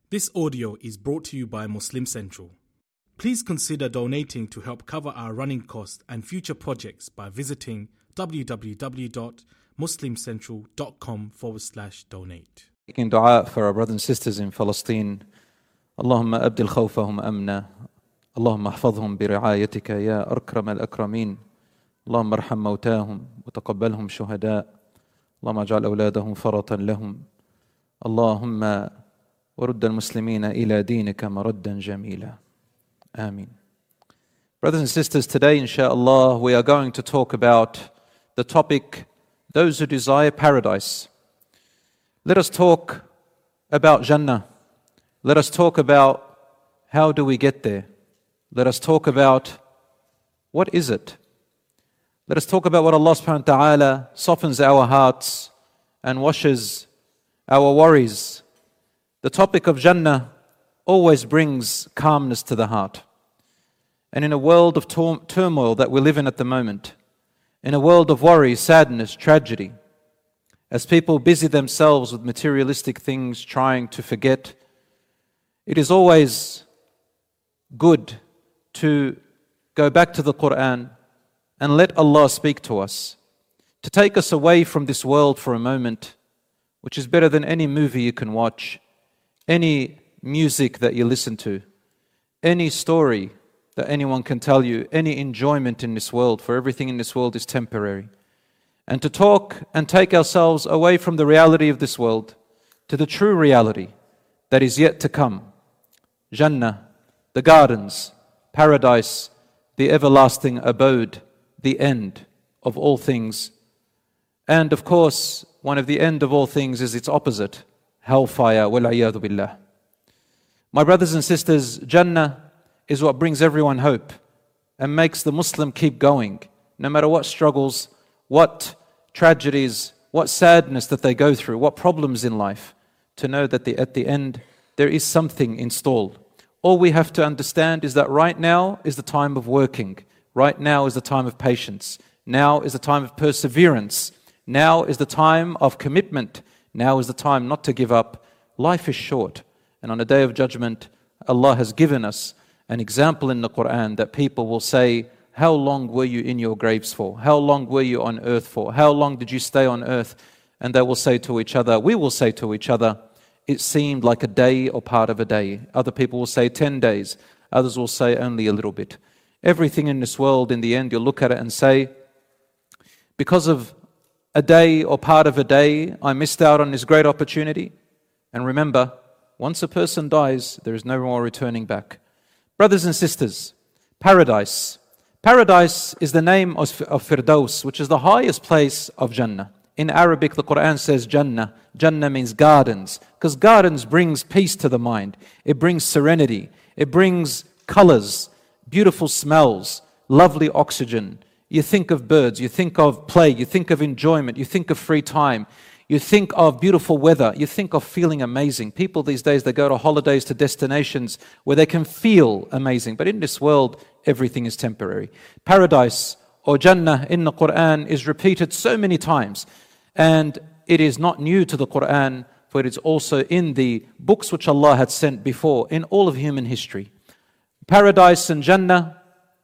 This audio is brought to you by Muslim Central. Please consider donating to help cover our running costs and future projects by visiting www.muslimcentral.com/donate. Making dua for our brothers and sisters in Palestine. Allahumma abdil khawfahum amna. Allahumma ahfadhum bira'ayatika ya akram al-akramin. Allahumma arham mawtahum wa taqabbalhum shuhada. Allahumma aj'al awladahum faratan lahum. Allahumma ورد المسلمين إلى دينك مردا جميلا. Ameen. Brothers and sisters, today inshallah we are going to talk about the topic, those who desire paradise. Let us talk about Jannah. Let us talk about how do we get there. Let us talk about what is it. Let us talk about what Allah subhanahu wa ta'ala softens our hearts and washes our worries. The topic of Jannah always brings calmness to the heart. And in a world of turmoil that we live in at the moment, in a world of worry, sadness, tragedy, as people busy themselves with materialistic things, trying to forget, it is always good to go back to the Quran and let Allah speak to us, to take us away from this world for a moment, which is better than any movie you can watch, any music that you listen to, any story that anyone can tell you, any enjoyment in this world, for everything in this world is temporary. And to talk and take ourselves away from the reality of this world to the true reality that is yet to come. Jannah, the gardens, paradise, the everlasting abode, the end of all things. And of course, one of the end of all things is its opposite, hellfire, wal-'iyadhu billah. My brothers and sisters, Jannah is what brings everyone hope and makes the Muslim keep going, no matter what struggles, what tragedies, what sadness that they go through, what problems in life, to know that at the end there is something installed. All we have to understand is that right now is the time of working. Right now is the time of patience. Now is the time of perseverance. Now is the time of commitment. Now is the time not to give up. Life is short. And on the Day of Judgment, Allah has given us an example in the Quran that people will say, how long were you in your graves for? How long were you on earth for? How long did you stay on earth? And they will say to each other, we will say to each other, it seemed like a day or part of a day. Other people will say 10 days. Others will say only a little bit. Everything in this world, in the end, you'll look at it and say, because of a day or part of a day, I missed out on this great opportunity. And remember, once a person dies, there is no more returning back. Brothers and sisters, paradise. Paradise is the name of Firdaus, which is the highest place of Jannah. In Arabic, the Quran says Jannah. Jannah means gardens, because gardens brings peace to the mind. It brings serenity. It brings colors, beautiful smells, lovely oxygen. You think of birds, you think of play, you think of enjoyment, you think of free time, you think of beautiful weather, you think of feeling amazing. People these days, they go to holidays, to destinations where they can feel amazing. But in this world, everything is temporary. Paradise or Jannah in the Quran is repeated so many times. And it is not new to the Quran, for it is also in the books which Allah had sent before in all of human history. Paradise and Jannah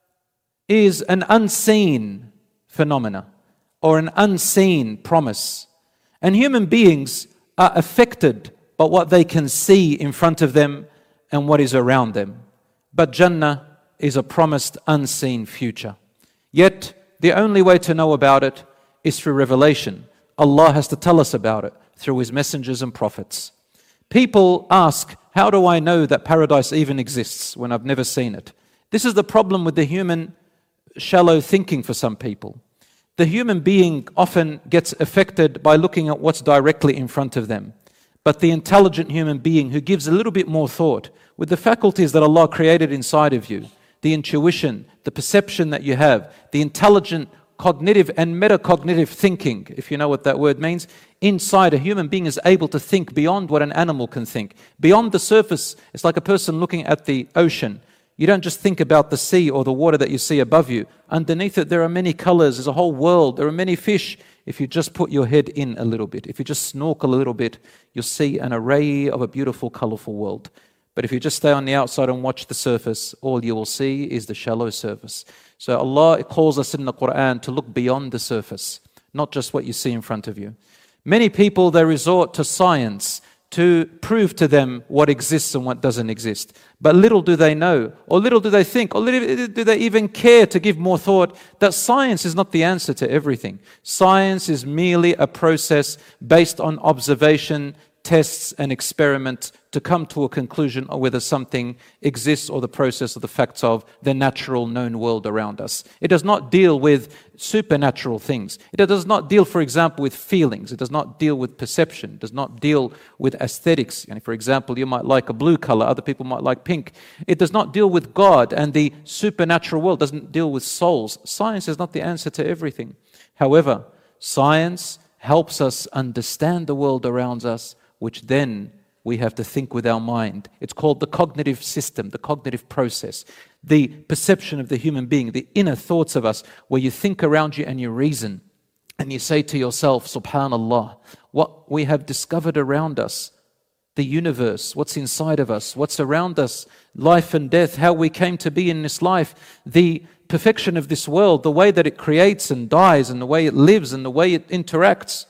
is an unseen phenomena or an unseen promise. And human beings are affected by what they can see in front of them and what is around them. But Jannah is a promised unseen future. Yet, the only way to know about it is through revelation. Allah has to tell us about it through His messengers and prophets. People ask, how do I know that paradise even exists when I've never seen it? This is the problem with the human shallow thinking for some people. The human being often gets affected by looking at what's directly in front of them. But the intelligent human being who gives a little bit more thought, with the faculties that Allah created inside of you, the intuition, the perception that you have, the intelligent, cognitive and metacognitive thinking, if you know what that word means, inside a human being is able to think beyond what an animal can think. Beyond the surface, it's like a person looking at the ocean. You don't just think about the sea or the water that you see above you. Underneath it, there are many colors. There's a whole world. There are many fish if you just put your head in a little bit, if you just snorkel a little bit, you'll see an array of a beautiful, colorful world. But if you just stay on the outside and watch the surface, all you will see is the shallow surface. So Allah calls us in the Quran to look beyond the surface, not just what you see in front of you. Many people, they resort to science to prove to them what exists and what doesn't exist. But little do they know, or little do they think, or little do they even care to give more thought that science is not the answer to everything. Science is merely a process based on observation, tests and experiments to come to a conclusion of whether something exists or the process of the facts of the natural known world around us. It does not deal with supernatural things. It does not deal, for example, with feelings. It does not deal with perception. It does not deal with aesthetics. And for example, you might like a blue color, other people might like pink. It does not deal with God and the supernatural world. It doesn't deal with souls. Science is not the answer to everything. However, science helps us understand the world around us, which then we have to think with our mind. It's called the cognitive system, the cognitive process, the perception of the human being, the inner thoughts of us, where you think around you and you reason, and you say to yourself, subhanallah, what we have discovered around us, the universe, what's inside of us, what's around us, life and death, how we came to be in this life, the perfection of this world, the way that it creates and dies, and the way it lives and the way it interacts.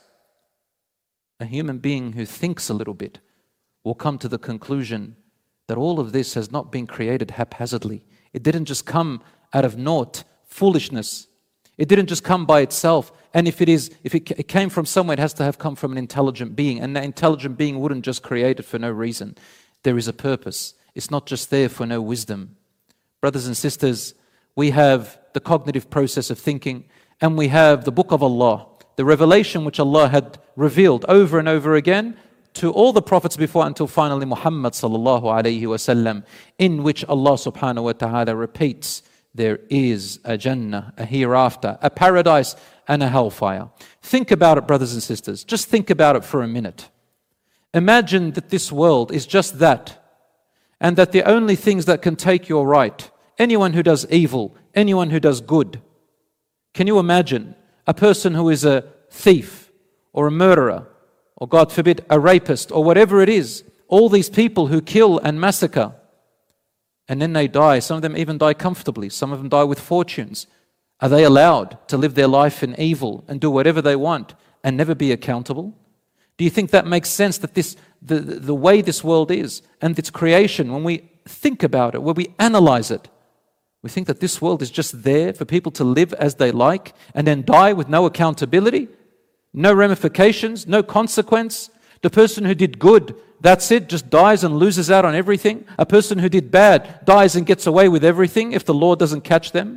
A human being who thinks a little bit will come to the conclusion that all of this has not been created haphazardly. It didn't just come out of naught, foolishness. It didn't just come by itself. And if it came from somewhere, it has to have come from an intelligent being. And that intelligent being wouldn't just create it for no reason. There is a purpose. It's not just there for no wisdom. Brothers and sisters, we have the cognitive process of thinking, and we have the book of Allah, the revelation which Allah had revealed over and over again to all the prophets before, until finally Muhammad sallallahu alayhi wasallam, in which Allah subhanahu wa ta'ala repeats, there is a Jannah, a hereafter, a paradise and a hellfire. Think about it, brothers and sisters. Just think about it for a minute. Imagine that this world is just that, and that the only things that can take your right, anyone who does evil, anyone who does good. Can you imagine a person who is a thief or a murderer, or God forbid, a rapist, or whatever it is, all these people who kill and massacre, and then they die. Some of them even die comfortably. Some of them die with fortunes. Are they allowed to live their life in evil and do whatever they want and never be accountable? Do you think that makes sense, that the way this world is and its creation, when we think about it, when we analyze it, we think that this world is just there for people to live as they like and then die with no accountability, no ramifications, no consequence? The person who did good, that's it, just dies and loses out on everything. A person who did bad dies and gets away with everything if the law doesn't catch them.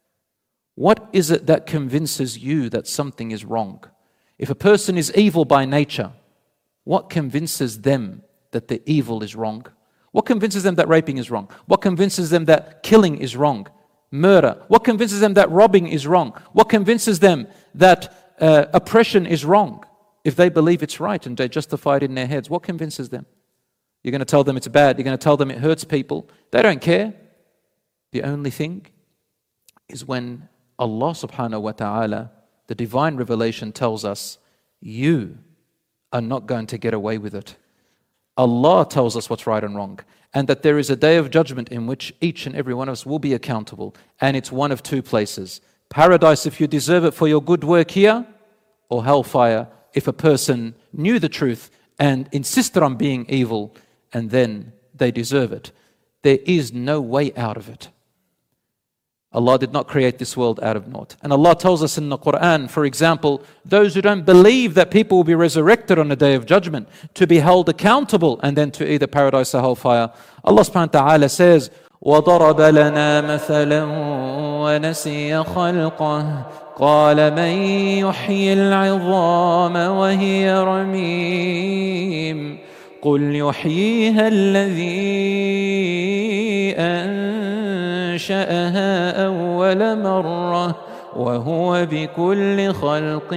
What is it that convinces you that something is wrong? If a person is evil by nature, what convinces them that the evil is wrong? What convinces them that raping is wrong? What convinces them that killing is wrong? Murder. What convinces them that robbing is wrong? What convinces them that oppression is wrong? If they believe it's right and they justify it in their heads, what convinces them? You're going to tell them it's bad. You're going to tell them it hurts people. They don't care. The only thing is when Allah subhanahu wa ta'ala, the divine revelation, tells us, you are not going to get away with it. Allah tells us what's right and wrong, and that there is a day of judgment in which each and every one of us will be accountable, and it's one of two places. Paradise if you deserve it for your good work here, or hellfire if a person knew the truth and insisted on being evil, and then they deserve it. There is no way out of it. Allah did not create this world out of naught. And Allah tells us in the Quran, for example, those who don't believe that people will be resurrected on the day of judgment, to be held accountable, and then to either paradise or hellfire. Allah subhanahu wa ta'ala says, وَضَرَبَ لَنَا مَثَلًا وَنَسِيَ خَلْقَهُ قَالَ مَنْ يُحْيِي الْعِظَامَ وَهِيَ رَمِيمٌ قُلْ يُحْيِيهَا الَّذِي أنشأها أول مرة وهو بكل خلق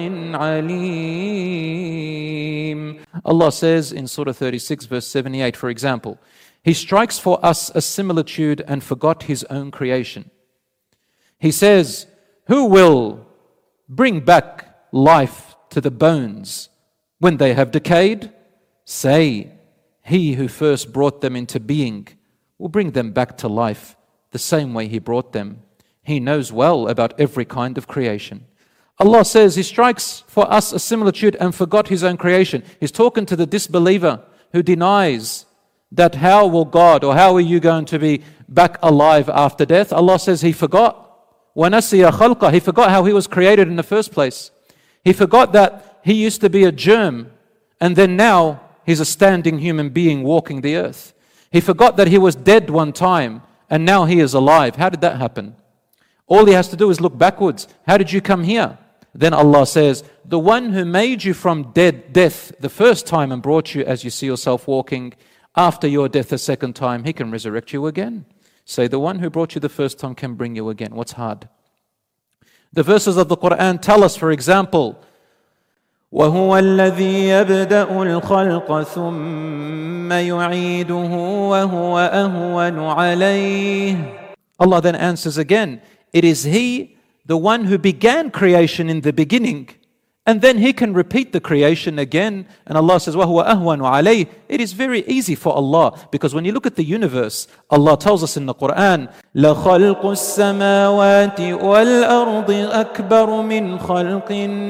عليم. Allah says in Surah 36 verse 78, for example, He strikes for us a similitude and forgot His own creation. He says, who will bring back life to the bones when they have decayed? Say, He who first brought them into being will bring them back to life the same way He brought them. He knows well about every kind of creation. Allah says He strikes for us a similitude and forgot His own creation. He's talking to the disbeliever who denies that how will God or how are you going to be back alive after death? Allah says He forgot. وَنَسِيَ خَلْقَهُ. He forgot how He was created in the first place. He forgot that He used to be a germ and then now He's a standing human being walking the earth. He forgot that He was dead one time and now He is alive. How did that happen? All he has to do is look backwards. How did you come here? Then Allah says, the one who made you from death the first time and brought you as you see yourself walking, after your death the second time, He can resurrect you again. Say, the one who brought you the first time can bring you again. What's hard? The verses of the Quran tell us, for example, وَهُوَ الَّذِي يَبْدَأُ الْخَلْقَ ثُمَّ يُعِيدُهُ وَهُوَ أَهْوَنُ عَلَيْهِ. Allah then answers again, it is He, the one who began creation in the beginning, and then He can repeat the creation again. And Allah says, وَهُوَ أَهْوَنُ عَلَيْهِ. It is very easy for Allah, because when you look at the universe, Allah tells us in the Quran, لَخَلْقُ السَّمَاوَاتِ وَالْأَرْضِ أَكْبَرُ مِنْ خَلْقِ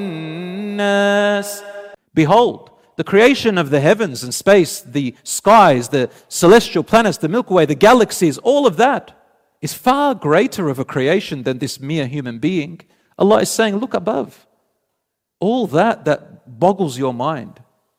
النَّاسِ. Behold, the creation of the heavens and space, the skies, the celestial planets, the Milky Way, the galaxies, all of that is far greater of a creation than this mere human being. Allah is saying, look above. All that boggles your mind.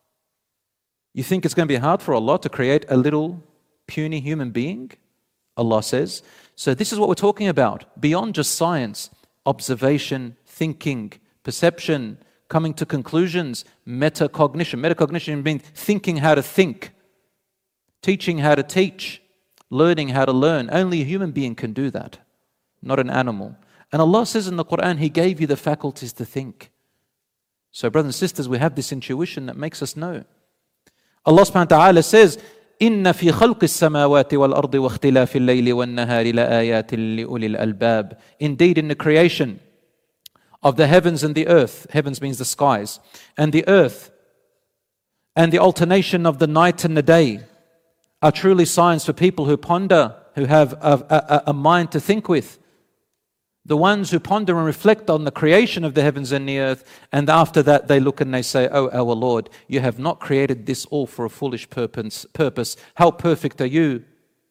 You think it's going to be hard for Allah to create a little puny human being? Allah says. So this is what we're talking about. Beyond just science, observation, thinking, perception, coming to conclusions, metacognition. Metacognition means thinking how to think, teaching how to teach, learning how to learn. Only a human being can do that, not an animal. And Allah says in the Quran, He gave you the faculties to think. So brothers and sisters, we have this intuition that makes us know. Allah subhanahu wa ta'ala says, إِنَّ فِي خَلْقِ السَّمَاوَاتِ وَالْأَرْضِ وَاخْتِلَافِ اللَّيْلِ وَالنَّهَارِ لَآيَاتٍ لِأُولِي الْأَلْبَابِ. Indeed, in the creation of the heavens and the earth, heavens means the skies, and the earth, and the alternation of the night and the day, are truly signs for people who ponder, who have a mind to think with. The ones who ponder and reflect on the creation of the heavens and the earth, and after that they look and they say, oh, our Lord, you have not created this all for a foolish purpose. How perfect are you?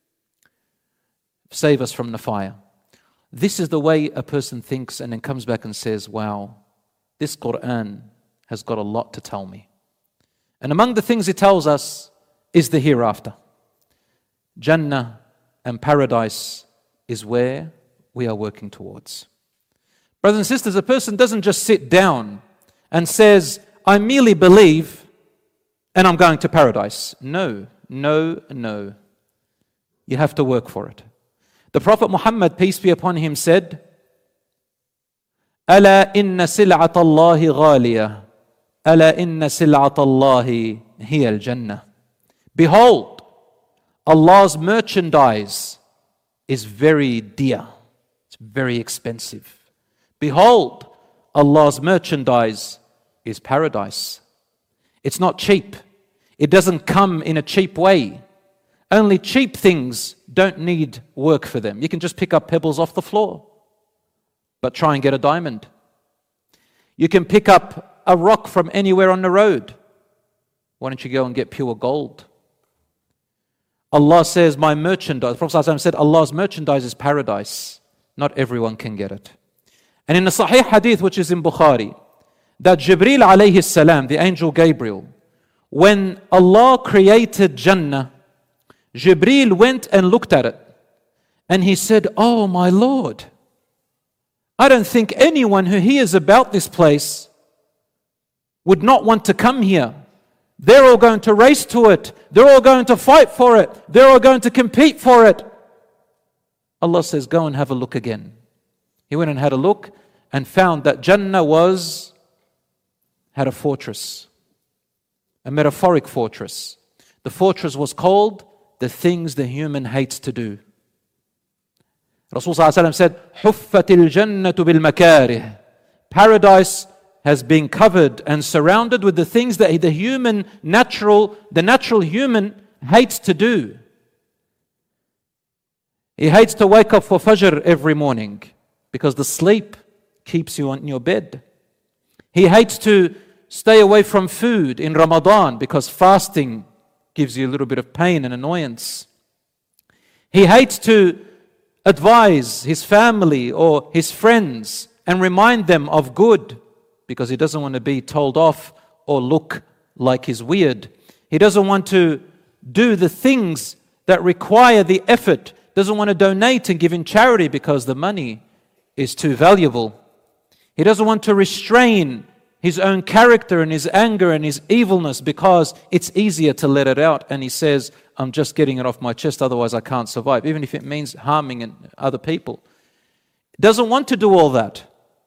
Save us from the fire. This is the way a person thinks and then comes back and says, wow, this Quran has got a lot to tell me. And among the things it tells us is the hereafter. Jannah and paradise is where we are working towards. Brothers and sisters, a person doesn't just sit down and says, I merely believe and I'm going to paradise. No. You have to work for it. The Prophet Muhammad, peace be upon him, said, أَلَا إِنَّ سِلْعَةَ اللَّهِ غَالِيَةٌ أَلَا إِنَّ سِلْعَةَ اللَّهِ هِيَ الْجَنَّةِ. Behold, Allah's merchandise is very dear. It's very expensive. Behold, Allah's merchandise is paradise. It's not cheap. It doesn't come in a cheap way. Only cheap things don't need work for them. You can just pick up pebbles off the floor, but try and get a diamond. You can pick up a rock from anywhere on the road. Why don't you go and get pure gold? Allah says, my merchandise, the Prophet ﷺ said, Allah's merchandise is paradise. Not everyone can get it. And in the Sahih Hadith, which is in Bukhari, that Jibreel alayhi salam, the angel Gabriel, when Allah created Jannah, Jibreel went and looked at it. And he said, oh my Lord, I don't think anyone who hears about this place would not want to come here. They're all going to race to it. They're all going to fight for it. They're all going to compete for it. Allah says, go and have a look again. He went and had a look and found that Jannah had a fortress, a metaphoric fortress. The fortress was called the things the human hates to do. Rasul ﷺ said, حُفَّتِ الْجَنَّةُ بِالْمَكَارِهِ. Paradise has been covered and surrounded with the things that the natural human hates to do. He hates to wake up for Fajr every morning because the sleep keeps you in your bed. He hates to stay away from food in Ramadan because fasting gives you a little bit of pain and annoyance. He hates to advise his family or his friends and remind them of good because he doesn't want to be told off or look like he's weird. He doesn't want to do the things that require the effort, doesn't want to donate and give in charity because the money is too valuable. He doesn't want to restrain his own character and his anger and his evilness because it's easier to let it out. And he says, I'm just getting it off my chest, otherwise I can't survive, even if it means harming other people. He doesn't want to do all that.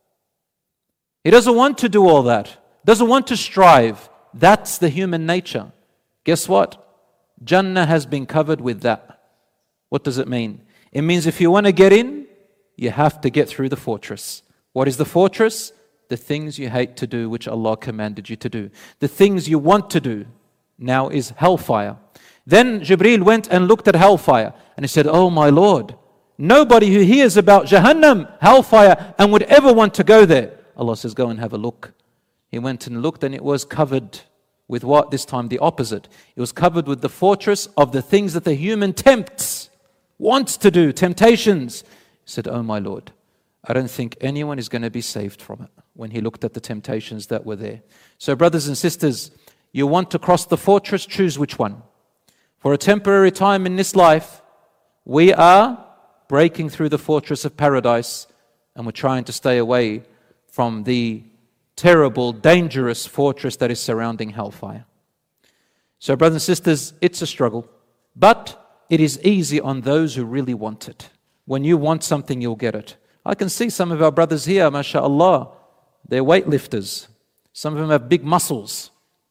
He doesn't want to do all that. Doesn't want to strive. That's the human nature. Guess what? Jannah has been covered with that. What does it mean? It means if you want to get in, you have to get through the fortress. What is the fortress? The things you hate to do, which Allah commanded you to do. The things you want to do now is hellfire. Then Jibreel went and looked at hellfire and he said, oh my Lord, nobody who hears about Jahannam, hellfire, and would ever want to go there. Allah says, go and have a look. He went and looked and it was covered with what? This time the opposite. It was covered with the fortress of the things that the human tempts, wants to do, temptations. He said, oh my Lord, I don't think anyone is going to be saved from it, when he looked at the temptations that were there. So brothers and sisters, you want to cross the fortress, choose which one. For a temporary time in this life, we are breaking through the fortress of paradise and we're trying to stay away from the terrible, dangerous fortress that is surrounding hellfire. So brothers and sisters, it's a struggle, but it is easy on those who really want it. When you want something, you'll get it. I can see some of our brothers here, mashallah, they're weightlifters. Some of them have big muscles.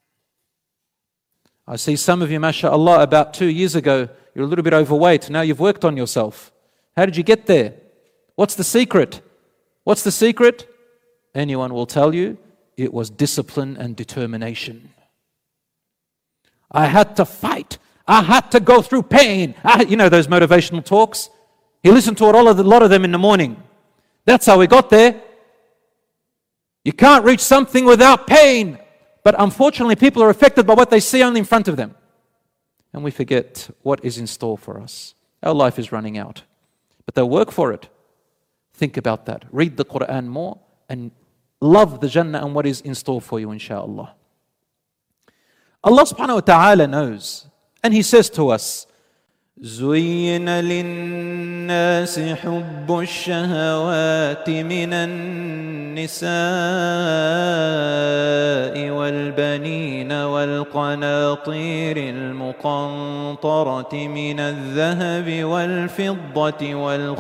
I see some of you, mashallah, about 2 years ago, you're a little bit overweight. Now you've worked on yourself. How did you get there? What's the secret? What's the secret? Anyone will tell you, it was discipline and determination. I had to fight. I had to go through pain. You know those motivational talks? He listened to a lot of them in the morning. That's how we got there. You can't reach something without pain. But unfortunately, people are affected by what they see only in front of them. And we forget what is in store for us. Our life is running out. But they'll work for it. Think about that. Read the Quran more and love the Jannah and what is in store for you, inshaAllah. Allah subhanahu wa ta'ala knows. And He says to us, زُيِّنَ لِلنَّاسِ حُبُّ الشَّهَوَاتِ مِنَ النِّسَاءِ وَالْبَنِينَ وَالْقَنَاطِيرِ الْمُقَنطَرَةِ مِنَ الذَّهَبِ وَالْفِضَّةِ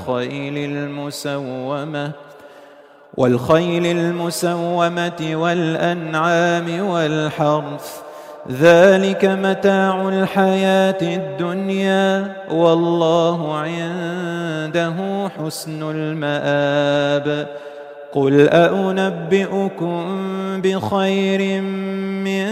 وَالْخَيْلِ الْمُسَوَّمَةِ وَالْأَنْعَامِ وَالْحَرْثِ ذلك متاع الحياة الدنيا والله عنده حسن المآب قل أنبئكم بخير من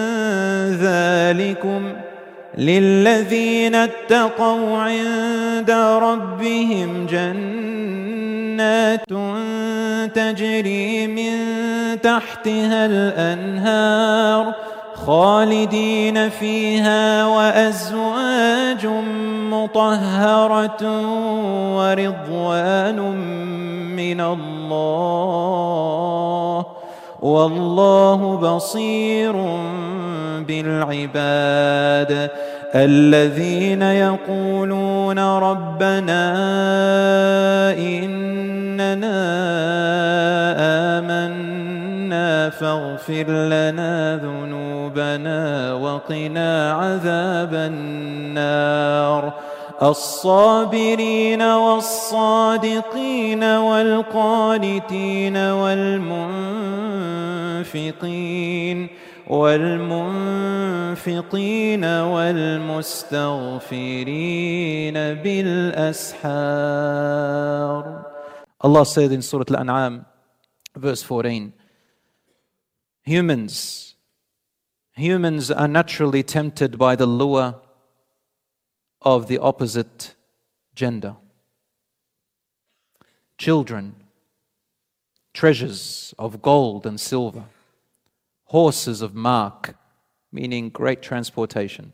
ذلكم للذين اتقوا عند ربهم جنات تجري من تحتها الأنهار خالدين فيها وأزواج مطهرة ورضوان من الله والله بصير بالعباد الذين يقولون ربنا إننا آمنا فاغفر لنا ذنوبنا وقنا عذاب النار الصابرين والصادقين والقانتين والمنفقين والمستغفرين بالأسحار. Allah said in Surah Al-An'am, verse 14, Humans are naturally tempted by the lure of the opposite gender. Children, treasures of gold and silver, horses of mark, meaning great transportation,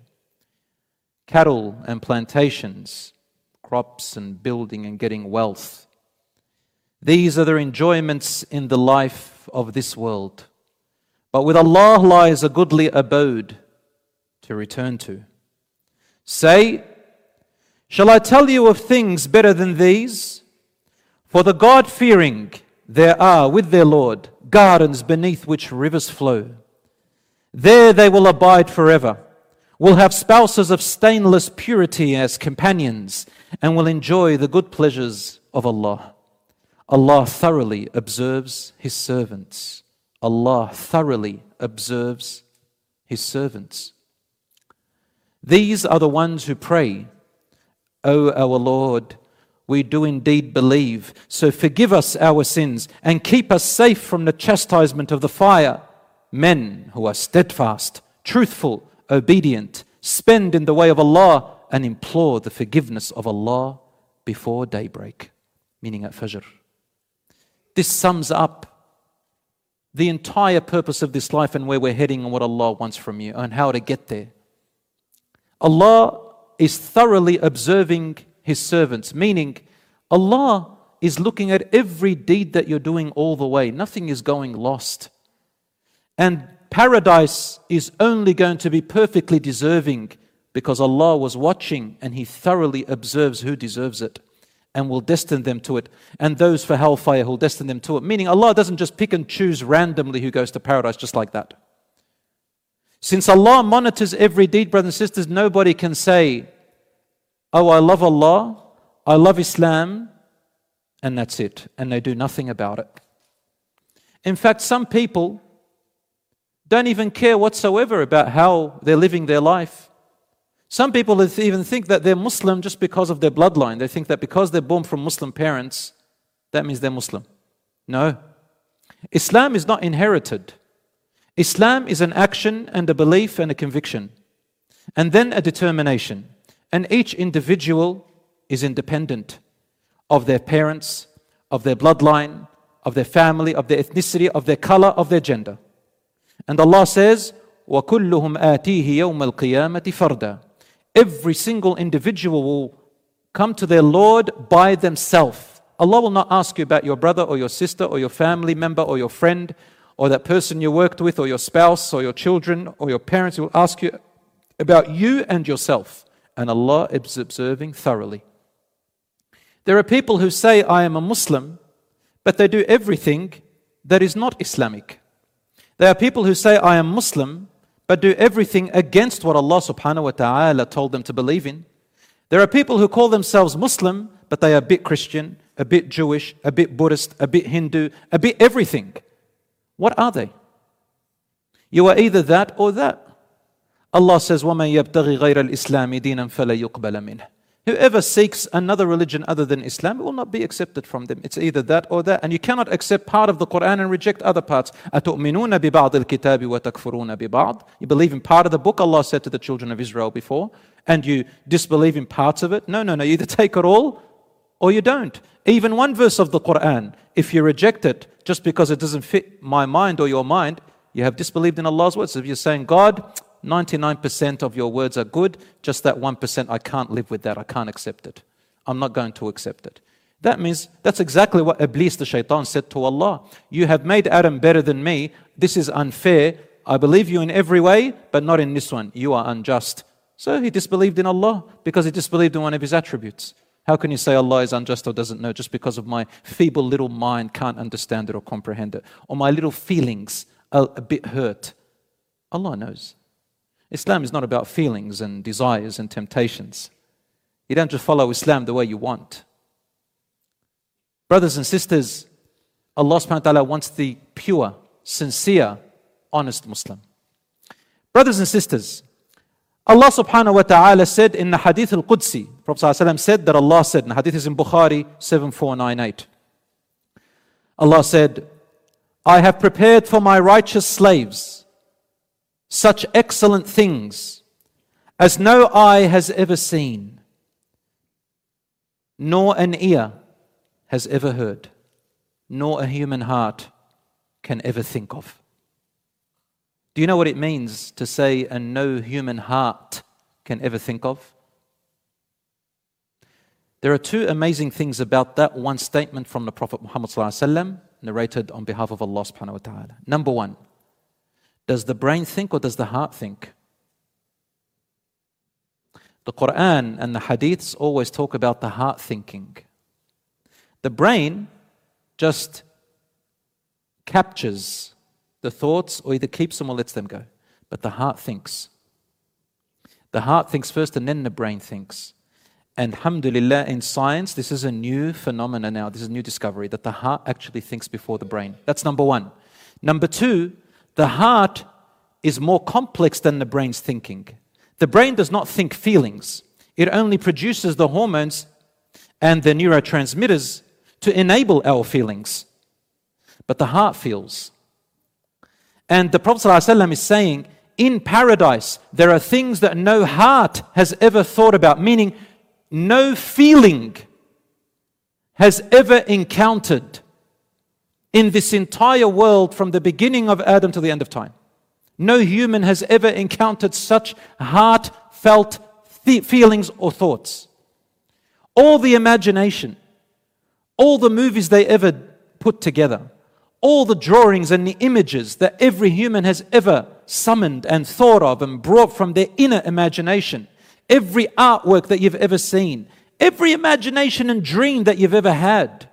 cattle and plantations, crops and building and getting wealth. These are the enjoyments in the life of this world. But with Allah lies a goodly abode to return to. Say, shall I tell you of things better than these? For the God-fearing, there are with their Lord gardens beneath which rivers flow. There they will abide forever, will have spouses of stainless purity as companions, and will enjoy the good pleasures of Allah. Allah thoroughly observes His servants. Allah thoroughly observes His servants. These are the ones who pray, O our Lord, we do indeed believe, so forgive us our sins and keep us safe from the chastisement of the fire. Men who are steadfast, truthful, obedient, spend in the way of Allah and implore the forgiveness of Allah before daybreak, meaning at Fajr. This sums up the entire purpose of this life and where we're heading and what Allah wants from you and how to get there. Allah is thoroughly observing His servants, meaning Allah is looking at every deed that you're doing all the way. Nothing is going lost. And paradise is only going to be perfectly deserving because Allah was watching and He thoroughly observes who deserves it and will destine them to it. And those for hellfire will destine them to it. Meaning Allah doesn't just pick and choose randomly who goes to paradise just like that. Since Allah monitors every deed, brothers and sisters, nobody can say, oh, I love Allah, I love Islam, and that's it. And they do nothing about it. In fact, some people don't even care whatsoever about how they're living their life. Some people even think that they're Muslim just because of their bloodline. They think that because they're born from Muslim parents, that means they're Muslim. No. Islam is not inherited. Islam is an action and a belief and a conviction, and then a determination. And each individual is independent of their parents, of their bloodline, of their family, of their ethnicity, of their color, of their gender. And Allah says, وَكُلُّهُمْ آتِيهِ يَوْمَ الْقِيَامَةِ فَرْدًا. Every single individual will come to their Lord by themselves. Allah will not ask you about your brother or your sister or your family member or your friend or that person you worked with or your spouse or your children or your parents. He will ask you about you and yourself. And Allah is observing thoroughly. There are people who say, I am a Muslim, but they do everything that is not Islamic. There are people who say, I am Muslim, but do everything against what Allah subhanahu wa ta'ala told them to believe in. There are people who call themselves Muslim, but they are a bit Christian, a bit Jewish, a bit Buddhist, a bit Hindu, a bit everything. What are they? You are either that or that. Allah says, وَمَنْ يَبْتَغِي غَيْرَ الْإِسْلَامِ دِينًا فَلَا يُقْبَلَ مِنْهُ. Whoever seeks another religion other than Islam, it will not be accepted from them. It's either that or that. And you cannot accept part of the Quran and reject other parts. أَتُؤْمِنُونَ بِبَعْضِ الْكِتَابِ وَتَكْفُرُونَ بِبَعْضِ. You believe in part of the book, Allah said to the children of Israel before, and you disbelieve in parts of it. No. You either take it all or you don't. Even one verse of the Quran, if you reject it just because it doesn't fit my mind or your mind, you have disbelieved in Allah's words. If you're saying, God, 99% of your words are good, just that 1% I can't live with that, I can't accept it. I'm not going to accept it. That means that's exactly what Iblis the shaitan said to Allah. You have made Adam better than me. This is unfair. I believe you in every way, but not in this one. You are unjust. So he disbelieved in Allah because he disbelieved in one of His attributes. How can you say Allah is unjust or doesn't know just because of my feeble little mind can't understand it or comprehend it, or my little feelings are a bit hurt? Allah knows. Islam is not about feelings and desires and temptations. You don't just follow Islam the way you want. Brothers and sisters, Allah subhanahu wa ta'ala wants the pure, sincere, honest Muslim. Brothers and sisters, Allah subhanahu wa ta'ala said in the Hadith al-Qudsi, Prophet sallallahu alaihi wasallam said that Allah said, and the Hadith is in Bukhari 7498. Allah said, I have prepared for my righteous slaves such excellent things as no eye has ever seen, nor an ear has ever heard, nor a human heart can ever think of. Do you know what it means to say, and no human heart can ever think of? There are two amazing things about that one statement from the Prophet Muhammad ﷺ, narrated on behalf of Allah subhanahu wa ta'ala. Number one, does the brain think or does the heart think? The Quran and the Hadiths always talk about the heart thinking. The brain just captures the thoughts, or either keeps them or lets them go. But the heart thinks. The heart thinks first and then the brain thinks. And alhamdulillah, in science, this is a new phenomenon now. This is a new discovery, that the heart actually thinks before the brain. That's number one. Number two, the heart is more complex than the brain's thinking. The brain does not think feelings. It only produces the hormones and the neurotransmitters to enable our feelings. But the heart feels. And the Prophet ﷺ is saying, in paradise, there are things that no heart has ever thought about, meaning no feeling has ever encountered in this entire world from the beginning of Adam to the end of time. No human has ever encountered such heartfelt feelings or thoughts. All the imagination, all the movies they ever put together, all the drawings and the images that every human has ever summoned and thought of and brought from their inner imagination, every artwork that you've ever seen, every imagination and dream that you've ever had,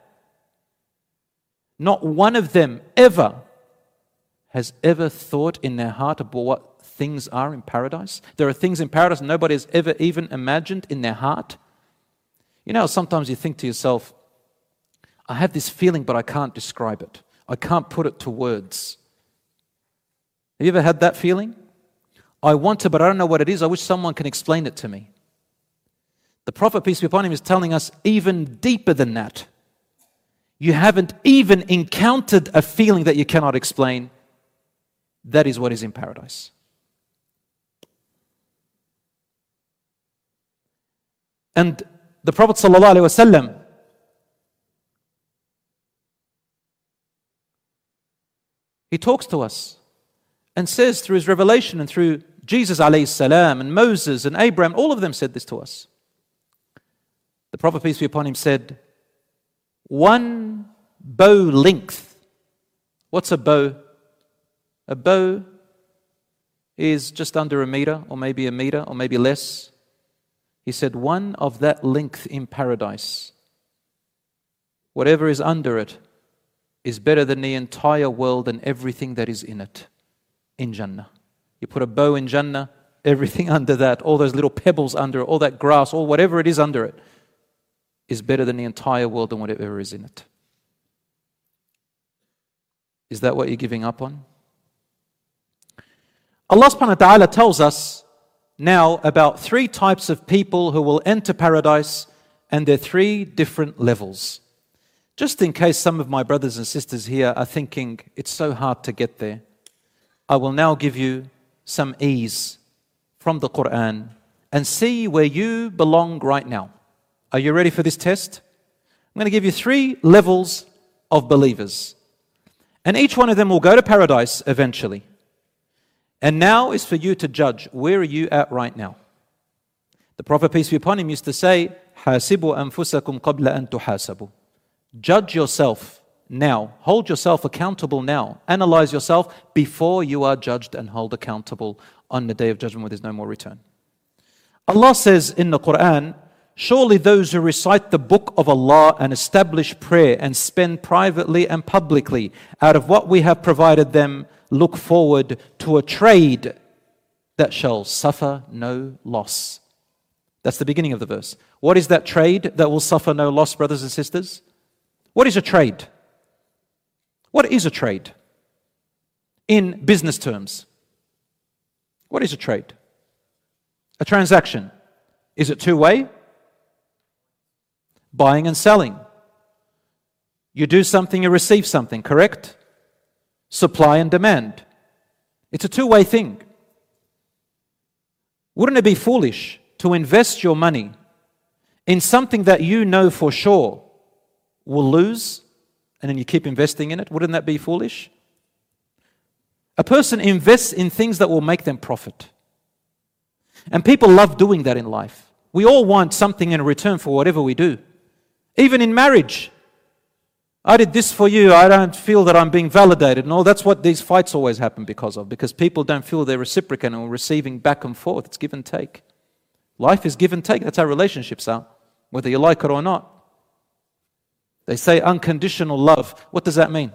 not one of them ever has ever thought in their heart about what things are in paradise. There are things in paradise nobody has ever even imagined in their heart. You know, sometimes you think to yourself, I have this feeling, but I can't describe it. I can't put it to words. Have you ever had that feeling? I want to, but I don't know what it is. I wish someone can explain it to me. The Prophet, peace be upon him, is telling us even deeper than that. You haven't even encountered a feeling that you cannot explain. That is what is in paradise. And the Prophet ﷺ, he talks to us and says through his revelation and through Jesus alayhi salam and Moses and Abraham, all of them said this to us. The Prophet, peace be upon him, said, one bow length. What's a bow? A bow is just under a meter or maybe less. He said, one of that length in paradise, whatever is under it, is better than the entire world and everything that is in it, in Jannah. You put a bow in Jannah, everything under that, all those little pebbles under it, all that grass, all whatever it is under it, is better than the entire world and whatever is in it. Is that what you're giving up on? Allah subhanahu wa ta'ala tells us now about three types of people who will enter paradise, and there are three different levels. Just in case some of my brothers and sisters here are thinking it's so hard to get there, I will now give you some ease from the Quran and see where you belong right now. Are you ready for this test? I'm going to give you three levels of believers. And each one of them will go to paradise eventually. And now is for you to judge, where are you at right now? The Prophet, peace be upon him, used to say, حَاسِبُوا أَنفُسَكُمْ قَبْلَ أَن تُحَاسَبُوا. Judge yourself now. Hold yourself accountable now. Analyze yourself before you are judged and held accountable on the day of judgment where there's no more return. Allah says in the Quran, surely those who recite the book of Allah and establish prayer and spend privately and publicly out of what we have provided them look forward to a trade that shall suffer no loss. That's the beginning of the verse. What is that trade that will suffer no loss, brothers and sisters? What is a trade? What is a trade? In business terms, what is a trade? A transaction. Is it two-way? Buying and selling. You do something, you receive something, correct? Supply and demand. It's a two-way thing. Wouldn't it be foolish to invest your money in something that you know for sure will lose, and then you keep investing in it? Wouldn't that be foolish? A person invests in things that will make them profit. And people love doing that in life. We all want something in return for whatever we do. Even in marriage. I did this for you, I don't feel that I'm being validated. No, that's what these fights always happen because of. Because people don't feel they're reciprocating or receiving back and forth. It's give and take. Life is give and take. That's how relationships are, whether you like it or not. They say unconditional love. What does that mean?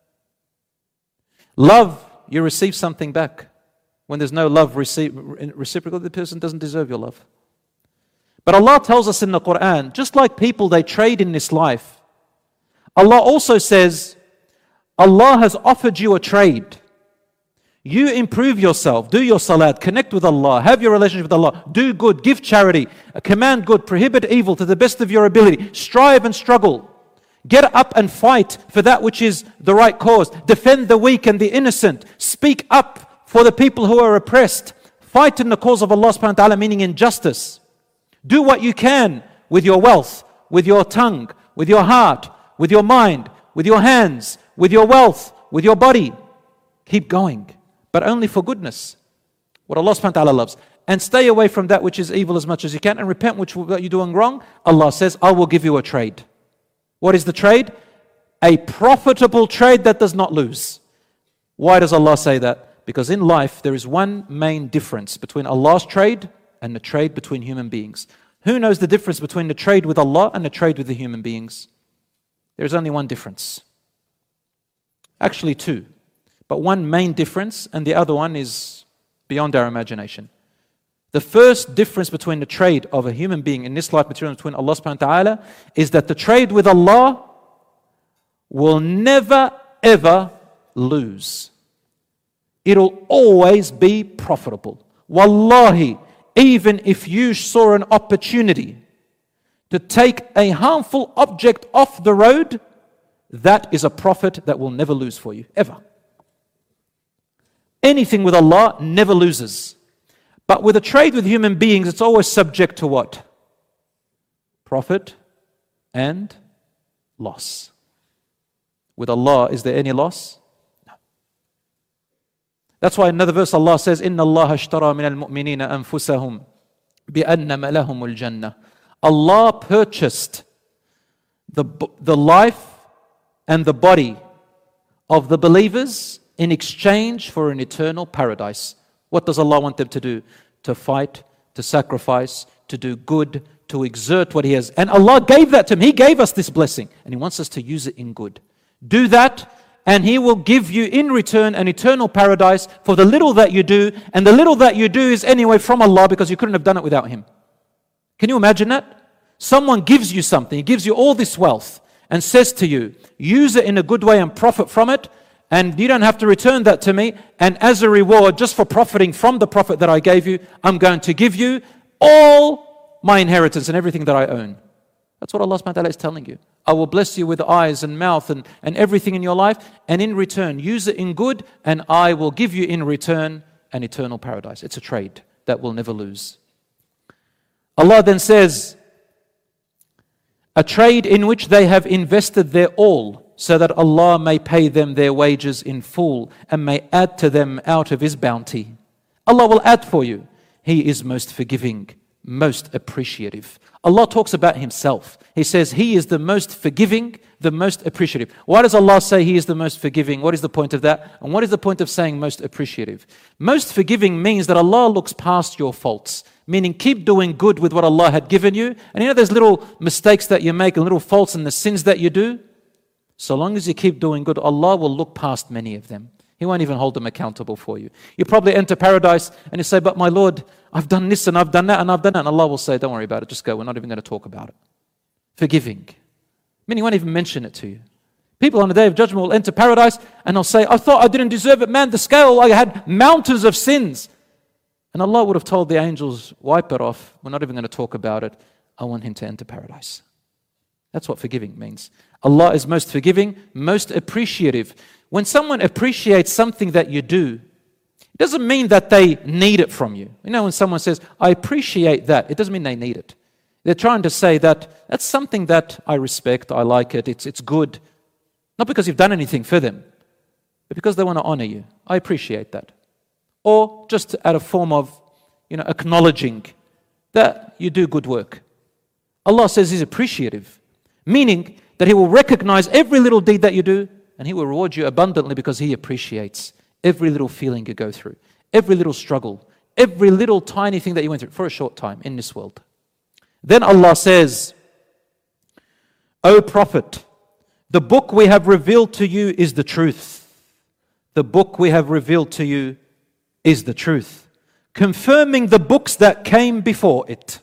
Love, you receive something back. When there's no love reciprocal, the person doesn't deserve your love. But Allah tells us in the Quran, just like people, they trade in this life, Allah also says, Allah has offered you a trade. You improve yourself, do your salat, connect with Allah, have your relationship with Allah, do good, give charity, command good, prohibit evil to the best of your ability, strive and struggle. Get up and fight for that which is the right cause. Defend the weak and the innocent. Speak up for the people who are oppressed. Fight in the cause of Allah subhanahu wa ta'ala, meaning injustice. Do what you can with your wealth, with your tongue, with your heart, with your mind, with your hands, with your wealth, with your body. Keep going, but only for goodness. What Allah subhanahu wa ta'ala loves. And stay away from that which is evil as much as you can, and repent what you're doing wrong. Allah says, I will give you a trade. What is the trade? A profitable trade that does not lose. Why does Allah say that? Because in life there is one main difference between Allah's trade and the trade between human beings. Who knows the difference between the trade with Allah and the trade with the human beings? There's only one difference. Actually two. But one main difference, and the other one is beyond our imagination. The first difference between the trade of a human being in this life material between Allah subhanahu wa ta'ala is that the trade with Allah will never ever lose. It'll always be profitable. Wallahi, even if you saw an opportunity to take a harmful object off the road, that is a profit that will never lose for you, ever. Anything with Allah never loses. But with a trade with human beings, it's always subject to what? Profit and loss. With Allah, is there any loss? No. That's why in another verse Allah says, إِنَّ اللَّهَ اشْتَرَى مِنَ الْمُؤْمِنِينَ أَنفُسَهُمْ بِأَنَّمَ لَهُمُ الْجَنَّةِ. Allah purchased the life and the body of the believers in exchange for an eternal paradise. What does Allah want them to do? To fight, to sacrifice, to do good, to exert what He has. And Allah gave that to Him. He gave us this blessing. And He wants us to use it in good. Do that, and He will give you in return an eternal paradise for the little that you do. And the little that you do is anyway from Allah, because you couldn't have done it without Him. Can you imagine that? Someone gives you something. He gives you all this wealth and says to you, use it in a good way and profit from it. And you don't have to return that to me. And as a reward, just for profiting from the profit that I gave you, I'm going to give you all my inheritance and everything that I own. That's what Allah subhanahu wa ta'ala is telling you. I will bless you with eyes and mouth and everything in your life. And in return, use it in good. And I will give you in return an eternal paradise. It's a trade that will never lose. Allah then says, a trade in which they have invested their all, so that Allah may pay them their wages in full and may add to them out of His bounty. Allah will add for you. He is most forgiving, most appreciative. Allah talks about Himself. He says He is the most forgiving, the most appreciative. Why does Allah say He is the most forgiving? What is the point of that? And what is the point of saying most appreciative? Most forgiving means that Allah looks past your faults. Meaning keep doing good with what Allah had given you. And you know there's little mistakes that you make and little faults and the sins that you do? So long as you keep doing good, Allah will look past many of them. He won't even hold them accountable for you. You probably enter paradise and you say, but my Lord, I've done this and I've done that and I've done that. And Allah will say, don't worry about it, just go. We're not even going to talk about it. Forgiving. Meaning He won't even mention it to you. People on the Day of Judgment will enter paradise and they'll say, I thought I didn't deserve it. Man, the scale, I had mountains of sins. And Allah would have told the angels, wipe it off. We're not even going to talk about it. I want him to enter paradise. That's what forgiving means. Allah is most forgiving, most appreciative. When someone appreciates something that you do, it doesn't mean that they need it from you. You know, when someone says, I appreciate that, it doesn't mean they need it. They're trying to say that that's something that I respect, I like it, it's good. Not because you've done anything for them, but because they want to honor you. I appreciate that. Or just out of form of, acknowledging that you do good work. Allah says He's appreciative, meaning that He will recognize every little deed that you do, and He will reward you abundantly because He appreciates every little feeling you go through, every little struggle, every little tiny thing that you went through for a short time in this world. Then Allah says, O Prophet, the book we have revealed to you is the truth. The book we have revealed to you is the truth, confirming the books that came before it.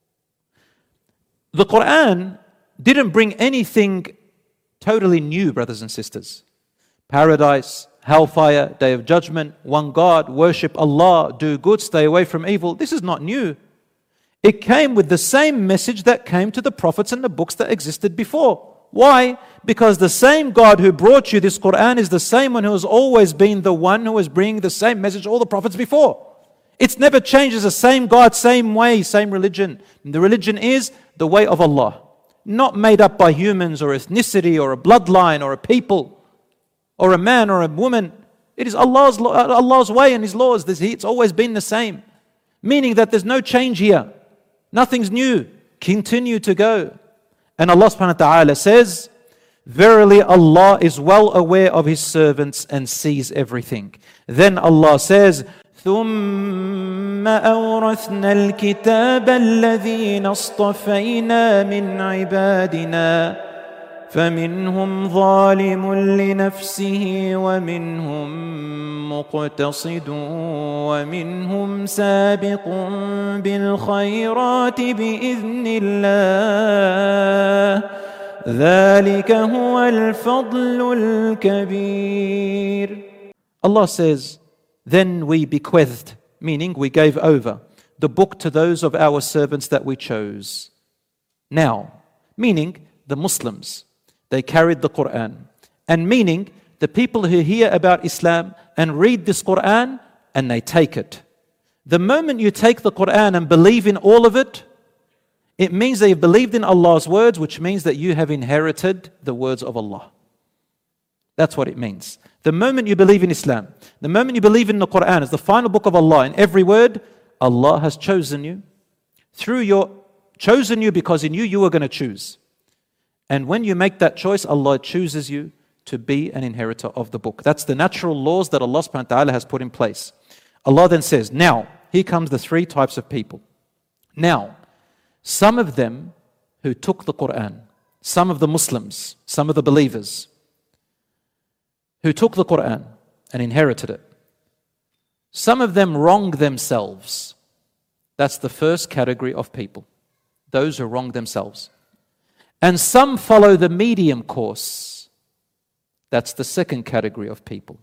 The Quran didn't bring anything totally new, brothers and sisters. Paradise, hellfire, day of judgment, one God, worship Allah, do good, stay away from evil. This is not new. It came with the same message that came to the prophets and the books that existed before. Why? Because the same God who brought you this Quran is the same one who has always been the one who was bringing the same message to all the prophets before. It's never changed. It's the same God, same way, same religion. And the religion is the way of Allah, not made up by humans or ethnicity or a bloodline or a people or a man or a woman. It is Allah's way and His laws. It's always been the same, meaning that there's no change here. Nothing's new. Continue to go. And Allah subhanahu wa ta'ala says, verily Allah is well aware of His servants and sees everything. Then Allah says, ثُمَّ أَوْرَثْنَا الْكِتَابَ الَّذِينَ اصْطَفَيْنَا مِنْ عِبَادِنَا فَمِنْهُمْ ظَالِمٌ لِنَفْسِهِ وَمِنْهُمْ مُقْتَصِدٌ وَمِنْهُمْ سَابِقٌ بِالْخَيْرَاتِ بِإِذْنِ اللَّهِ ذَلِكَ هُوَ الْفَضْلُ الْكَبِيرُ. Allah says, then we bequeathed, meaning we gave over the book to those of our servants that we chose. Now, meaning the Muslims, they carried the Quran. And meaning the people who hear about Islam and read this Quran and they take it. The moment you take the Quran and believe in all of it, it means that you've believed in Allah's words, which means that you have inherited the words of Allah. That's what it means. The moment you believe in Islam, the moment you believe in the Quran as the final book of Allah, in every word, Allah has chosen you. Chosen you because He knew you were going to choose. And when you make that choice, Allah chooses you to be an inheritor of the book. That's the natural laws that Allah subhanahu wa ta'ala has put in place. Allah then says, now, here comes the three types of people. Now, some of them who took the Quran, some of the Muslims, some of the believers, who took the Quran and inherited it, some of them wronged themselves. That's the first category of people, those who wrong themselves. And some follow the medium course. That's the second category of people.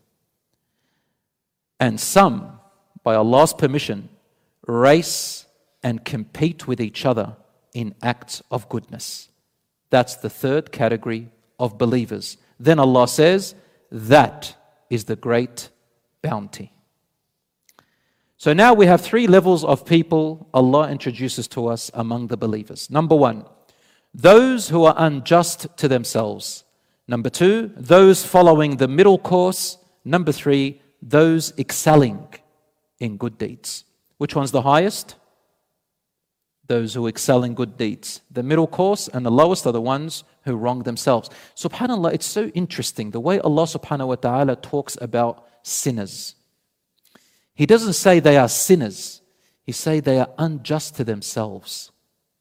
And some, by Allah's permission, race and compete with each other in acts of goodness. That's the third category of believers. Then Allah says, that is the great bounty. So now we have three levels of people Allah introduces to us among the believers. Number one, those who are unjust to themselves. Number two, those following the middle course. Number three, those excelling in good deeds. Which one's the highest? Those who excel in good deeds. The middle course and the lowest are the ones who wrong themselves. SubhanAllah, it's so interesting the way Allah subhanahu wa ta'ala talks about sinners. He doesn't say they are sinners. He says they are unjust to themselves.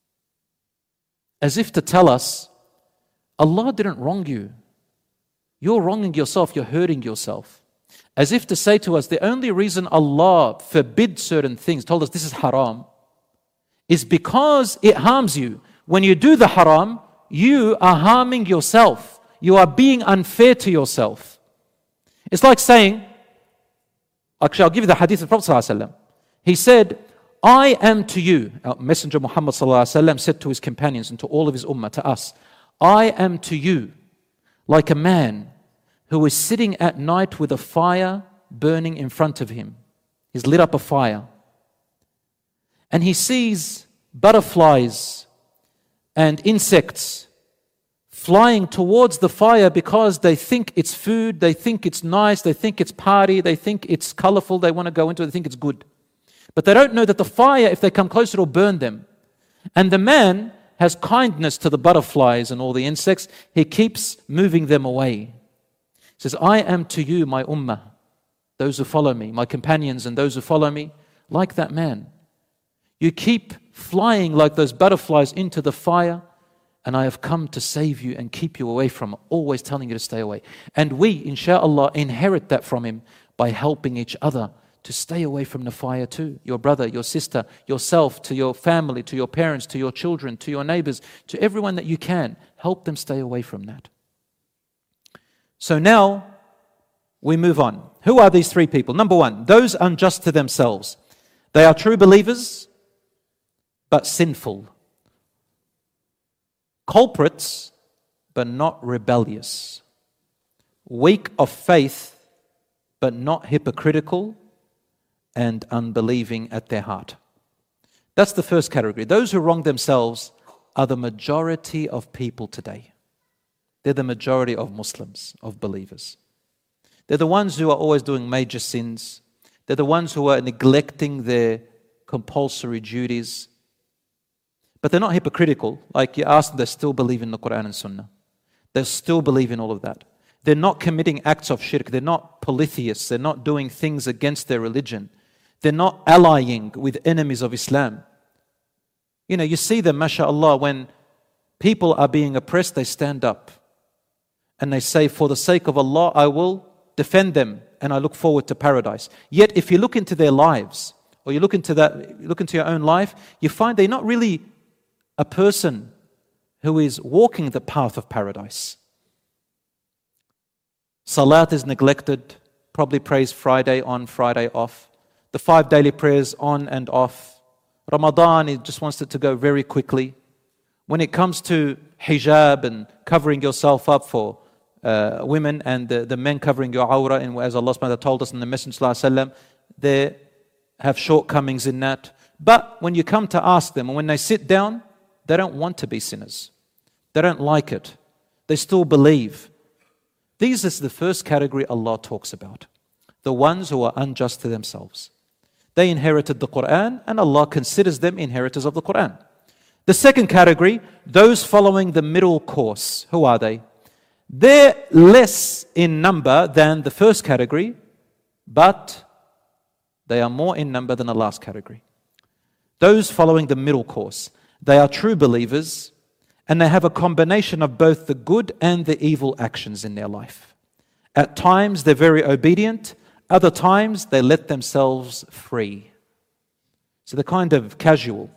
As if to tell us, Allah didn't wrong you. You're wronging yourself, you're hurting yourself. As if to say to us, the only reason Allah forbid certain things, told us this is haram, is because it harms you. When you do the haram, you are harming yourself. You are being unfair to yourself. It's like saying, actually I'll give you the hadith of the Prophet ﷺ. He said, I am to you, our Messenger Muhammad ﷺ said to his companions and to all of his ummah, to us, I am to you like a man who is sitting at night with a fire burning in front of him. He's lit up a fire. And he sees butterflies and insects flying towards the fire because they think it's food, they think it's nice, they think it's party, they think it's colorful, they want to go into it, they think it's good. But they don't know that the fire, if they come closer, will burn them. And the man has kindness to the butterflies and all the insects. He keeps moving them away. He says, I am to you, my ummah, those who follow me, my companions and those who follow me, like that man. You keep flying like those butterflies into the fire, and I have come to save you and keep you away from it, always telling you to stay away. And we, insha'Allah, inherit that from him by helping each other to stay away from the fire too. Your brother, your sister, yourself, to your family, to your parents, to your children, to your neighbors, to everyone that you can. Help them stay away from that. So now we move on. Who are these three people? Number one, those unjust to themselves. They are true believers, but sinful. Culprits, but not rebellious. Weak of faith, but not hypocritical and unbelieving at their heart. That's the first category. Those who wrong themselves are the majority of people today. They're the majority of Muslims, of believers. They're the ones who are always doing major sins. They're the ones who are neglecting their compulsory duties. But they're not hypocritical. Like you ask them, they still believe in the Quran and Sunnah. They still believe in all of that. They're not committing acts of shirk. They're not polytheists. They're not doing things against their religion. They're not allying with enemies of Islam. You know, you see them, mashallah, when people are being oppressed, they stand up. And they say, for the sake of Allah, I will defend them and I look forward to paradise. Yet if you look into their lives, or you look into your own life, you find they're not really a person who is walking the path of paradise. Salat is neglected, probably prays Friday on, Friday off. The 5 daily prayers on and off. Ramadan, he just wants it to go very quickly. When it comes to hijab and covering yourself up for women and the men covering your awrah, and as Allah subhanahu wa ta'ala told us in the Messenger sallallahu alaihi wasallam, they have shortcomings in that. But when you come to ask them, and when they sit down, they don't want to be sinners. They don't like it. They still believe. These is the first category Allah talks about. The ones who are unjust to themselves. They inherited the Quran, and Allah considers them inheritors of the Quran. The second category, those following the middle course. Who are they? They're less in number than the first category, but they are more in number than the last category. Those following the middle course. They are true believers, and they have a combination of both the good and the evil actions in their life. At times, they're very obedient. Other times, they let themselves free. So they're kind of casual.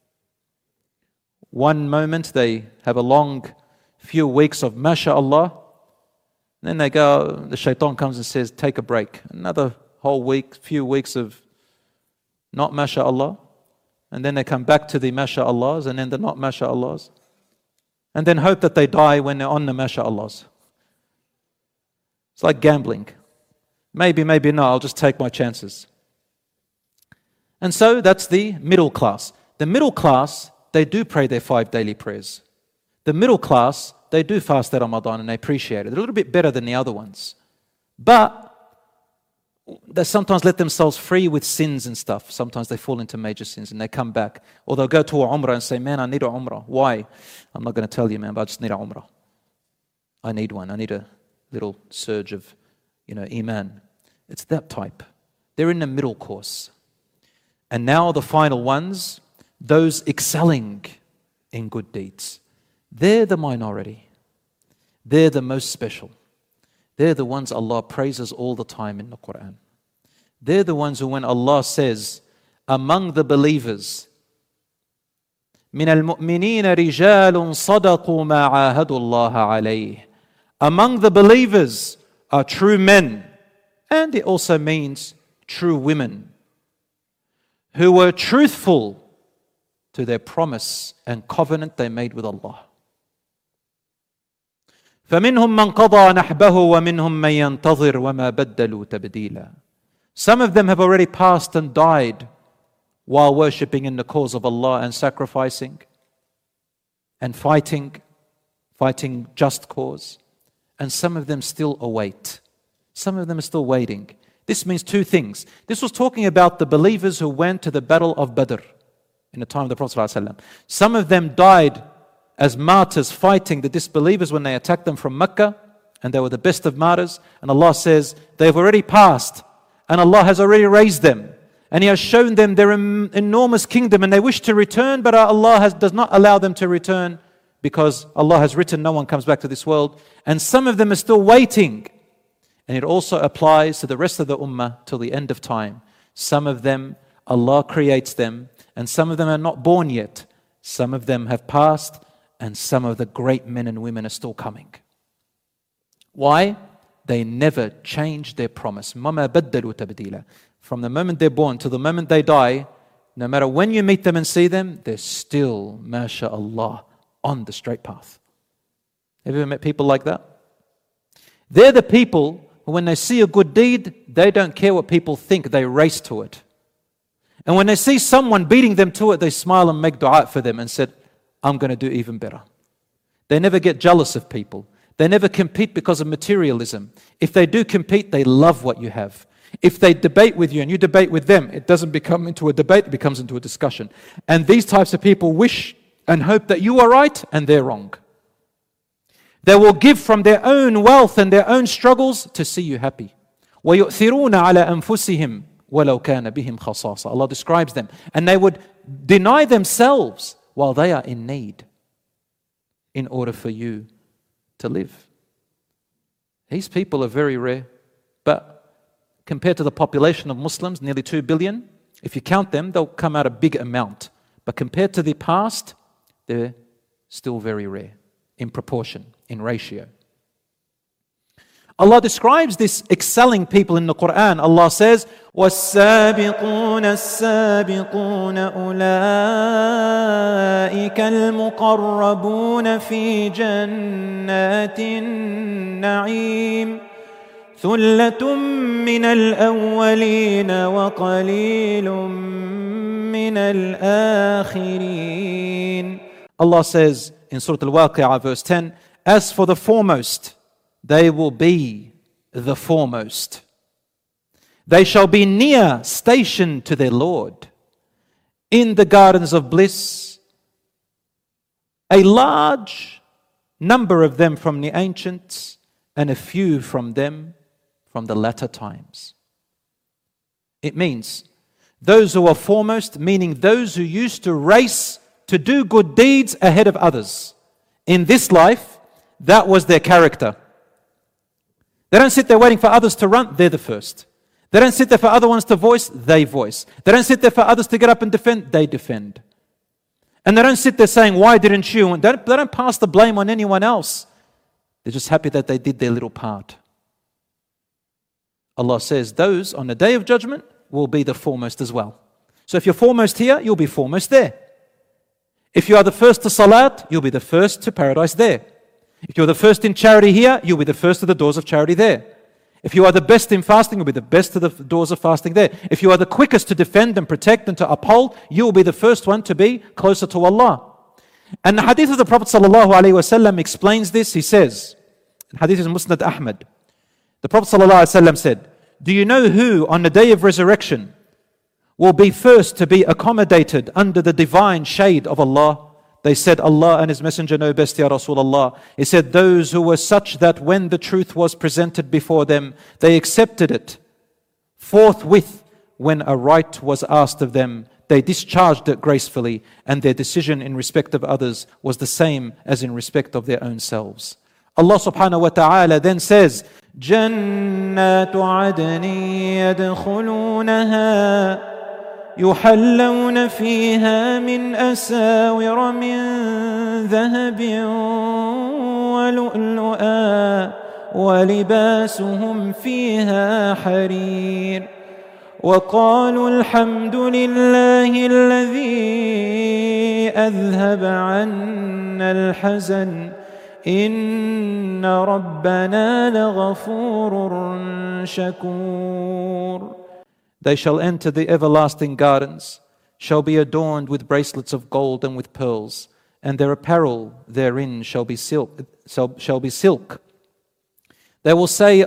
One moment, they have a long few weeks of mashallah. Then they go, the shaitan comes and says, take a break. Another whole week, few weeks of not mashallah. And then they come back to the masha'Allahs, and then the not masha'Allahs. And then hope that they die when they're on the masha'Allahs. It's like gambling. Maybe, maybe not, I'll just take my chances. And so that's the middle class. The middle class, they do pray their 5 daily prayers. The middle class, they do fast their Ramadan and they appreciate it. They're a little bit better than the other ones. But they sometimes let themselves free with sins and stuff. Sometimes they fall into major sins and they come back. Or they'll go to a umrah and say, man, I need a umrah. Why? I'm not going to tell you, man, but I just need a umrah. I need one. I need a little surge of, iman. It's that type. They're in the middle course. And now the final ones, those excelling in good deeds. They're the minority. They're the most special. They're the ones Allah praises all the time in the Quran. They're the ones who, when Allah says, among the believers, مِنَ الْمُؤْمِنِينَ رِجَالٌ صَدَقُوا مَا عَاهَدُوا اللَّهَ عَلَيْهِ. Among the believers are true men, and it also means true women, who were truthful to their promise and covenant they made with Allah. فمنهم من قضى نحبه ومنهم من ينتظر وما بدلوا تبديلا. Some of them have already passed and died while worshipping in the cause of Allah and sacrificing and fighting just cause. And some of them still await. Some of them are still waiting. This means two things. This was talking about the believers who went to the battle of Badr in the time of the Prophet ﷺ. Some of them died as martyrs fighting the disbelievers when they attacked them from Mecca, and they were the best of martyrs. And Allah says they've already passed, and Allah has already raised them, and He has shown them their enormous kingdom, and they wish to return, but Allah does not allow them to return, because Allah has written no one comes back to this world. And some of them are still waiting. And it also applies to the rest of the ummah till the end of time. Some of them, Allah creates them, and some of them are not born yet. Some of them have passed, and some of the great men and women are still coming. Why? They never change their promise. مَا بَدَّلُوا تَبْدِيلًا. From the moment they're born to the moment they die, no matter when you meet them and see them, they're still, mashallah, on the straight path. Have you ever met people like that? They're the people who, when they see a good deed, they don't care what people think, they race to it. And when they see someone beating them to it, they smile and make dua for them and said, I'm going to do even better. They never get jealous of people. They never compete because of materialism. If they do compete, they love what you have. If they debate with you and you debate with them, it doesn't become into a debate, it becomes into a discussion. And these types of people wish and hope that you are right and they're wrong. They will give from their own wealth and their own struggles to see you happy. وَيُؤْثِرُونَ عَلَى أَنفُسِهِمْ وَلَوْ كَانَ بِهِمْ خَصَاصَةٌ. Allah describes them. And they would deny themselves while they are in need in order for you to live. These people are very rare, but compared to the population of Muslims, nearly 2 billion, if you count them, they'll come out a big amount. But compared to the past, they're still very rare in proportion, in ratio. Allah describes this excelling people in the Quran. Allah says, وَالسَّابِقُونَ السَّابِقُونَ أُولَٰئِكَ الْمُقَرَّبُونَ فِي جَنَّاتِ النَّعِيمِ ثُلَّةٌ مِّنَ الْأَوَّلِينَ وَقَلِيلٌ مِّنَ الْآخِرِينَ. Allah says in Surah Al-Waqi'ah verse 10, as for the foremost, they will be the foremost. They shall be near, stationed to their Lord, in the gardens of bliss. A large number of them from the ancients, and a few from them from the latter times. It means those who are foremost, meaning those who used to race to do good deeds ahead of others. In this life, that was their character. They don't sit there waiting for others to run, they're the first. They don't sit there for other ones to voice, they voice. They don't sit there for others to get up and defend, they defend. And they don't sit there saying, why didn't you? They don't pass the blame on anyone else. They're just happy that they did their little part. Allah says those on the day of judgment will be the foremost as well. So if you're foremost here, you'll be foremost there. If you are the first to salat, you'll be the first to paradise there. If you're the first in charity here, you'll be the first to the doors of charity there. If you are the best in fasting, you'll be the best to the doors of fasting there. If you are the quickest to defend and protect and to uphold, you will be the first one to be closer to Allah. And the hadith of the Prophet ﷺ explains this. He says, hadith is Musnad Ahmad. The Prophet ﷺ said, do you know who on the day of resurrection will be first to be accommodated under the divine shade of Allah? They said, Allah and His Messenger know best, Ya Rasulullah. He said, those who were such that when the truth was presented before them, they accepted it. Forthwith, when a right was asked of them, they discharged it gracefully, and their decision in respect of others was the same as in respect of their own selves. Allah subhanahu wa ta'ala then says, جَنَّاتُ عَدْنٍ يَدْخُلُونَهَا يحلون فيها من أساور من ذهب ولؤلؤا ولباسهم فيها حرير وقالوا الحمد لله الذي أذهب عنا الحزن إن ربنا لغفور شكور. They shall enter the everlasting gardens, shall be adorned with bracelets of gold and with pearls, and their apparel therein shall be silk. They will say,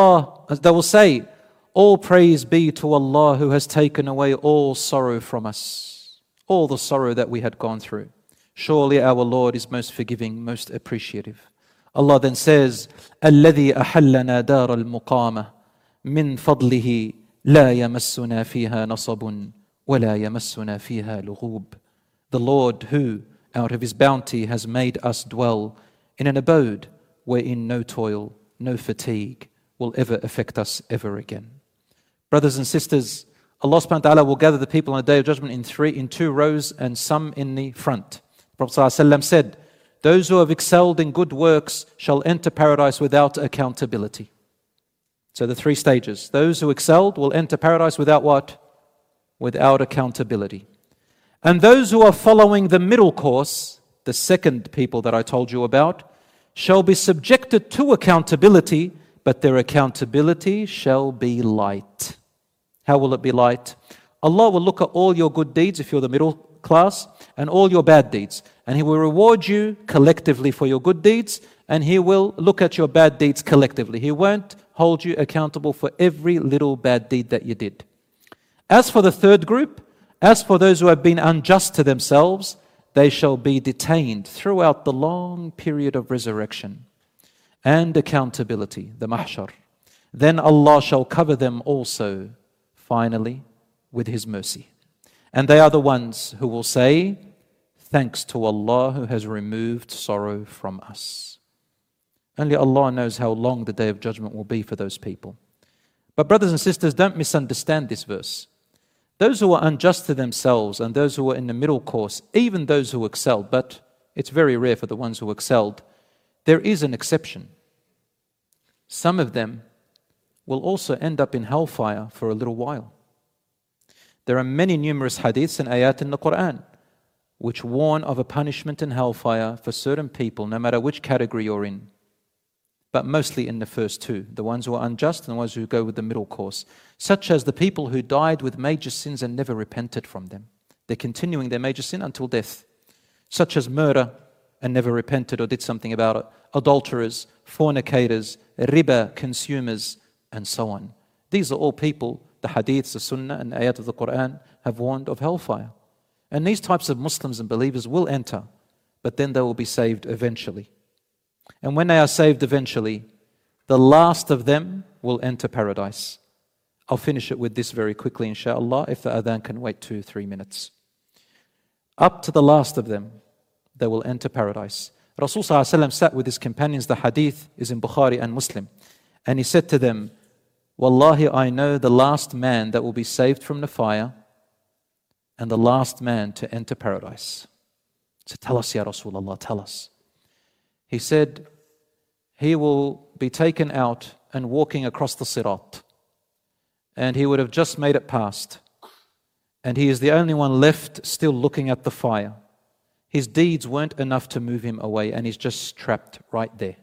all praise be to Allah who has taken away all sorrow from us, all the sorrow that we had gone through. Surely our Lord is most forgiving, most appreciative. Allah then says, الذي أحلنا دار المقامة من فضله لا يمسنا فيها نصب ولا يمسنا فيها لغوب. The Lord who, out of His bounty, has made us dwell in an abode wherein no toil, no fatigue will ever affect us ever again. Brothers and sisters, Allah subhanahu wa ta'ala will gather the people on the Day of Judgment in two rows and some in the front. Prophet ﷺ said, those who have excelled in good works shall enter paradise without accountability. So the three stages. Those who excelled will enter paradise without what? Without accountability. And those who are following the middle course, the second people that I told you about, shall be subjected to accountability, but their accountability shall be light. How will it be light? Allah will look at all your good deeds if you're the middle class and all your bad deeds, and He will reward you collectively for your good deeds, and He will look at your bad deeds collectively. He won't hold you accountable for every little bad deed that you did. As for the third group, as for those who have been unjust to themselves, they shall be detained throughout the long period of resurrection and accountability, the mahshar. Then Allah shall cover them also, finally, with His mercy. And they are the ones who will say, thanks to Allah who has removed sorrow from us. Only Allah knows how long the Day of Judgment will be for those people. But brothers and sisters, don't misunderstand this verse. Those who are unjust to themselves and those who are in the middle course, even those who excelled, but it's very rare for the ones who excelled, there is an exception. Some of them will also end up in hellfire for a little while. There are many numerous hadiths and ayat in the Quran which warn of a punishment in hellfire for certain people, no matter which category you're in. But mostly in the first two, the ones who are unjust and the ones who go with the middle course, such as the people who died with major sins and never repented from them. They're continuing their major sin until death, such as murder and never repented or did something about it, adulterers, fornicators, riba consumers, and so on. These are all people, the hadiths, the sunnah, and the ayat of the Quran have warned of hellfire. And these types of Muslims and believers will enter, but then they will be saved eventually. And when they are saved eventually, the last of them will enter paradise. I'll finish it with this very quickly, inshallah, if the adhan can wait 2-3 minutes. Up to the last of them, they will enter paradise. Rasul sallallahu alaihi wasallam sat with his companions. The hadith is in Bukhari and Muslim. And he said to them, Wallahi, I know the last man that will be saved from the fire and the last man to enter paradise. So tell us, Ya Rasulullah, tell us. He said, he will be taken out and walking across the sirat. And he would have just made it past. And he is the only one left still looking at the fire. His deeds weren't enough to move him away, and he's just trapped right there.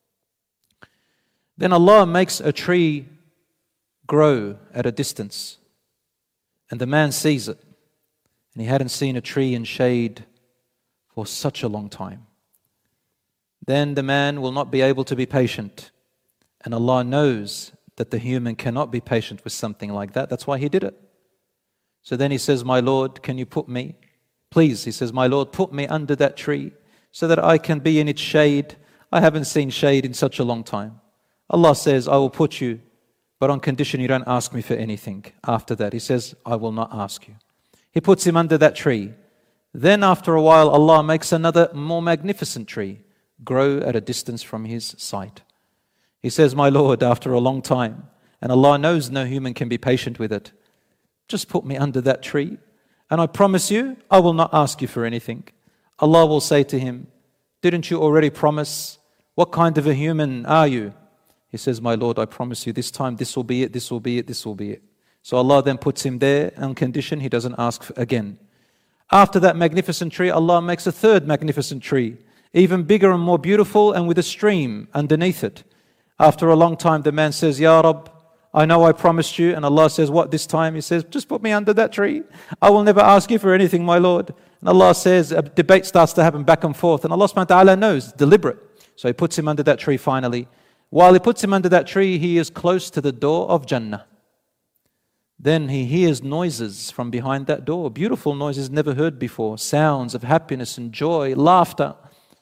Then Allah makes a tree grow at a distance. And the man sees it. And he hadn't seen a tree in shade for such a long time. Then the man will not be able to be patient. And Allah knows that the human cannot be patient with something like that. That's why He did it. So then he says, my Lord, can you put me, please, he says, my Lord, put me under that tree so that I can be in its shade. I haven't seen shade in such a long time. Allah says, I will put you, but on condition you don't ask me for anything. After that, He says, I will not ask you. He puts him under that tree. Then after a while, Allah makes another more magnificent tree grow at a distance from his sight. He says, my Lord, after a long time, and Allah knows no human can be patient with it, just put me under that tree, and I promise you, I will not ask you for anything. Allah will say to him, didn't you already promise? What kind of a human are you? He says, my Lord, I promise you this time, this will be it, this will be it, this will be it. So Allah then puts him there on condition he doesn't ask again. After that magnificent tree, Allah makes a third magnificent tree. even bigger and more beautiful, and with a stream underneath it. After a long time, the man says, Ya Rab, I know I promised you. And Allah says, what this time? He says, just put me under that tree. I will never ask you for anything, my Lord. And Allah says, a debate starts to happen back and forth. And Allah subhanahu wa ta'ala knows, deliberate. So He puts him under that tree finally. While He puts him under that tree, he is close to the door of Jannah. Then he hears noises from behind that door. Beautiful noises never heard before. Sounds of happiness and joy, laughter.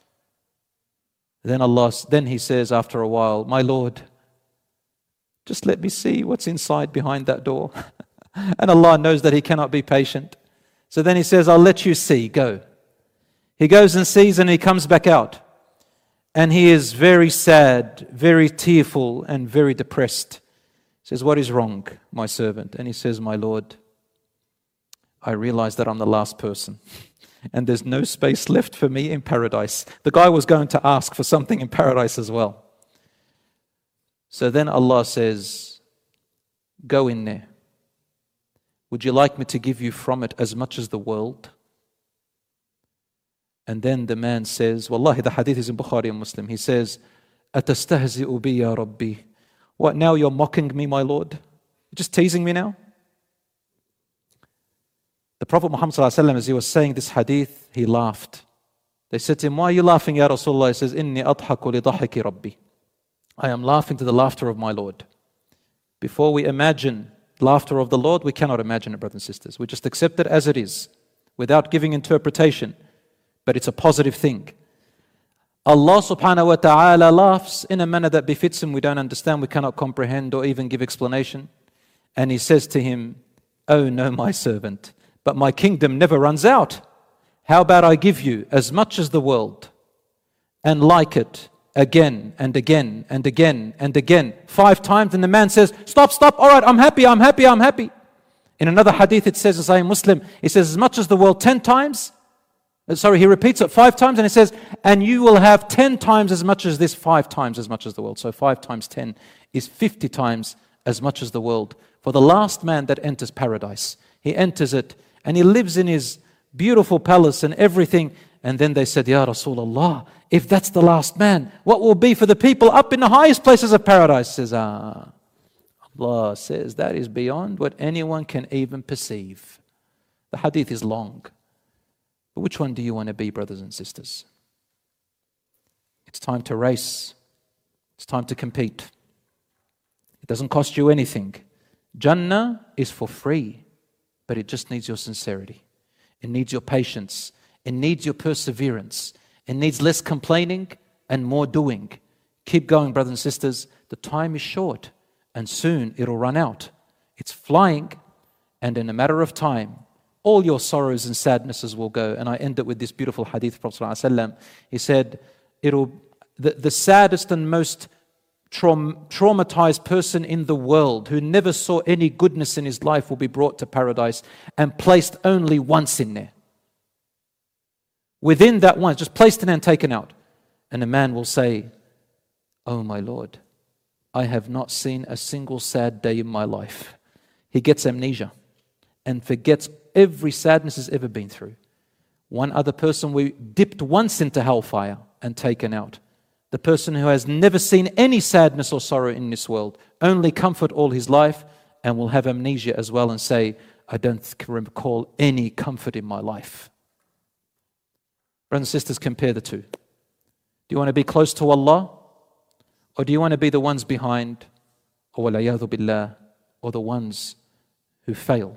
Then he says after a while, my Lord, just let me see what's inside behind that door. And Allah knows that He cannot be patient. So then He says, I'll let you see, go. He goes and sees, and he comes back out. And he is very sad, very tearful, and very depressed. He says, what is wrong, my servant? And he says, my Lord, I realize that I'm the last person. And there's no space left for me in paradise. The guy was going to ask for something in paradise as well. So then Allah says, go in there. Would you like me to give you from it as much as the world? And then the man says, Wallahi, the hadith is in Bukhari and Muslim. He says, Atastahzi'u bi ya Rabbi. What, now you're mocking me, my Lord? You're just teasing me now? The Prophet Muhammad ﷺ, as he was saying this hadith, he laughed. They said to him, why are you laughing, Ya Rasulullah? He says, Inni adhaku li dhahiki Rabbi. I am laughing to the laughter of my Lord. Before we imagine laughter of the Lord, we cannot imagine it, brothers and sisters. We just accept it as it is, without giving interpretation. But it's a positive thing. Allah subhanahu wa ta'ala laughs in a manner that befits Him. We don't understand, we cannot comprehend or even give explanation. And He says to him, oh no, my servant, but my kingdom never runs out. How about I give you as much as the world, and like it again and again and again and again, 5 times. And the man says, stop, all right, I'm happy. In another hadith it says, as I am Muslim, it says as much as the world 10 times. He repeats it 5 times, and it says, and you will have 10 times as much as this, 5 times as much as the world. So 5 times 10 is 50 times as much as the world. For the last man that enters paradise, he enters it, and he lives in his beautiful palace and everything. And then they said, Ya Rasulullah, if that's the last man, what will be for the people up in the highest places of paradise? He says, Allah says that is beyond what anyone can even perceive. The hadith is long. But which one do you want to be, brothers and sisters? It's time to race. It's time to compete. It doesn't cost you anything. Jannah is for free, but it just needs your sincerity. It needs your patience. It needs your perseverance. It needs less complaining and more doing. Keep going, brothers and sisters. The time is short, and soon it'll run out. It's flying, and in a matter of time, all your sorrows and sadnesses will go. And I end it with this beautiful hadith from Prophet ﷺ. He said, the saddest and most traumatized person in the world who never saw any goodness in his life will be brought to paradise and placed only once in there. Within that once, just placed in and taken out. And a man will say, oh my Lord, I have not seen a single sad day in my life. He gets amnesia and forgets every sadness he's ever been through. One other person, we dipped once into hellfire and taken out. The person who has never seen any sadness or sorrow in this world, only comfort all his life, and will have amnesia as well and say, I don't recall any comfort in my life. Brothers and sisters, compare the two. Do you want to be close to Allah? Or do you want to be the ones behind, or walayadhu billah, or the ones who fail?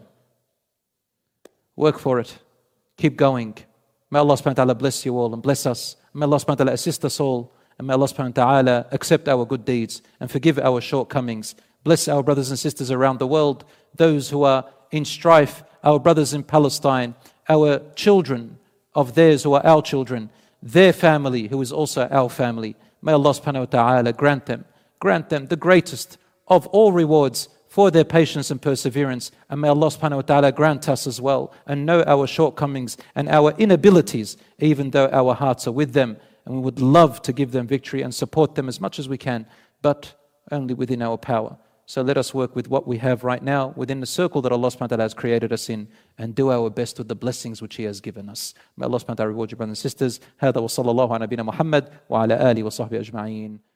Work for it. Keep going. May Allah subhanahu wa ta'ala bless you all and bless us. May Allah subhanahu wa ta'ala assist us all. And may Allah subhanahu wa ta'ala accept our good deeds and forgive our shortcomings. Bless our brothers and sisters around the world, those who are in strife, our brothers in Palestine, our children of theirs who are our children, their family who is also our family. May Allah subhanahu wa ta'ala grant them the greatest of all rewards for their patience and perseverance. And may Allah subhanahu wa ta'ala grant us as well and know our shortcomings and our inabilities, even though our hearts are with them. And we would love to give them victory and support them as much as we can, but only within our power. So let us work with what we have right now within the circle that Allah subhanahu wa ta'ala has created us in, and do our best with the blessings which He has given us. May Allah subhanahu wa ta'ala reward you, brothers and sisters. هذا وصلى الله على نبينا محمد وعلى آله وصحبه أجمعين.